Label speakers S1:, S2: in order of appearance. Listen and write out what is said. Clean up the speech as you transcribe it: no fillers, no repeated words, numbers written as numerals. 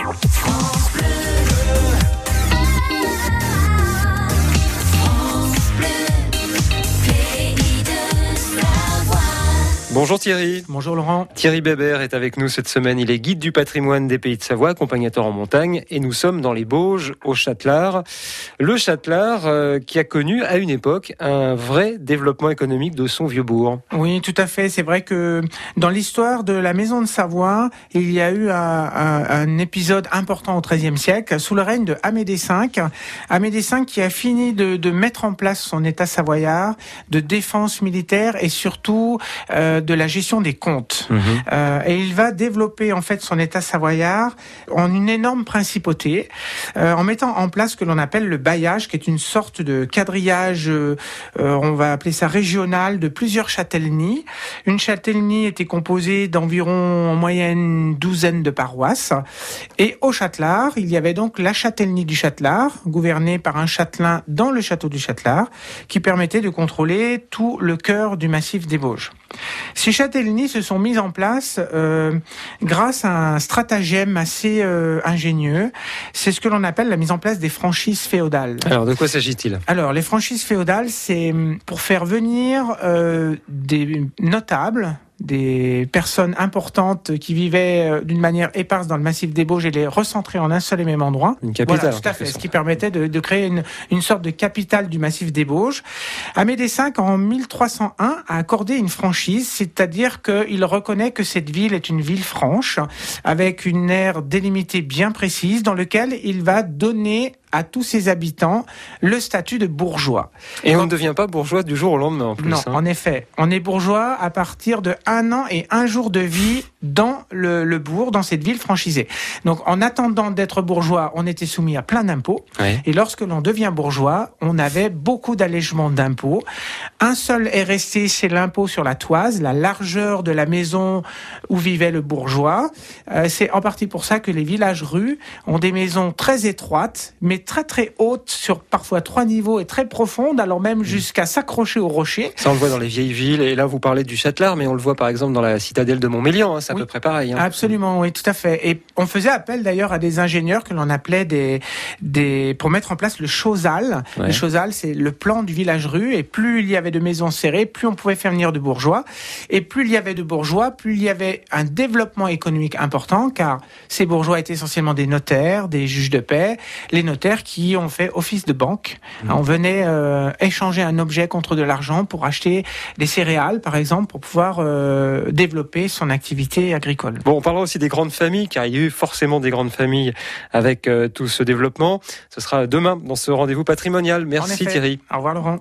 S1: France Bleu. France Bleu, pays de Savoie.
S2: Bonjour Thierry.
S3: Bonjour Laurent.
S2: Thierry Bébert est avec nous cette semaine. Il est guide du patrimoine des Pays de Savoie, accompagnateur en montagne, et nous sommes dans les Bauges, au Châtelard. Le Châtelard qui a connu à une époque un vrai développement économique de son vieux bourg.
S3: Oui, tout à fait. C'est vrai que dans l'histoire de la maison de Savoie, il y a eu un épisode important au XIIIe siècle, sous le règne de Amédée V. Amédée V qui a fini de mettre en place son État savoyard, de défense militaire et surtout de la gestion des comptes. Et il va développer en fait son État savoyard en une énorme principauté, en mettant en place ce que l'on appelle le bailliage, qui est une sorte de quadrillage, on va appeler ça régional, de plusieurs châtellenies. Une châtellenie était composée d'environ en moyenne 12 de paroisses. Et au Châtelard, il y avait donc la châtellenie du Châtelard, gouvernée par un châtelain dans le château du Châtelard, qui permettait de contrôler tout le cœur du massif des Bauges. Ces châtellenies se sont mises en place grâce à un stratagème assez ingénieux. C'est ce que l'on appelle la mise en place des franchises féodales.
S2: Alors, de quoi s'agit-il ?
S3: Alors, les franchises féodales, c'est pour faire venir des notables, des personnes importantes qui vivaient d'une manière éparse dans le massif des Bauges et les recentrer en un seul et même endroit.
S2: Une capitale.
S3: Voilà, tout à fait. Ce qui permettait de créer une sorte de capitale du massif des Bauges. Amédée V, en 1301, a accordé une franchise, c'est-à-dire qu'il reconnaît que cette ville est une ville franche, avec une aire délimitée bien précise, dans laquelle il va donner à tous ses habitants le statut de bourgeois.
S2: Et on ne devient pas bourgeois du jour au lendemain en plus.
S3: Non, en effet. On est bourgeois à partir de 1 an et 1 jour de vie dans le bourg, dans cette ville franchisée. Donc, en attendant d'être bourgeois, on était soumis à plein d'impôts.
S2: Oui.
S3: Et lorsque l'on devient bourgeois, on avait beaucoup d'allègements d'impôts. Un seul est resté, c'est l'impôt sur la toise, la largeur de la maison où vivait le bourgeois. C'est en partie pour ça que les villages-rues ont des maisons très étroites, mais très très hautes, sur parfois 3 niveaux et très profondes, alors même jusqu'à s'accrocher au rocher.
S2: Ça, on le voit dans les vieilles villes. Et là, vous parlez du Châtelard, mais on le voit par exemple dans la citadelle de Montmélian. C'est à peu près pareil.
S3: Absolument, oui, tout à fait. Et on faisait appel d'ailleurs à des ingénieurs que l'on appelait pour mettre en place le Chosal.
S2: Ouais.
S3: Le Chosal, c'est le plan du village-rue. Et plus il y avait de maisons serrées, plus on pouvait faire venir de bourgeois. Et plus il y avait de bourgeois, plus il y avait un développement économique important, car ces bourgeois étaient essentiellement des notaires, des juges de paix. Les notaires qui ont fait office de banque. On venait échanger un objet contre de l'argent pour acheter des céréales, par exemple, pour pouvoir développer son activité agricole.
S2: Bon, on parlera aussi des grandes familles, car il y a eu forcément des grandes familles avec tout ce développement. Ce sera demain dans ce rendez-vous patrimonial. Merci Thierry.
S3: Au revoir Laurent.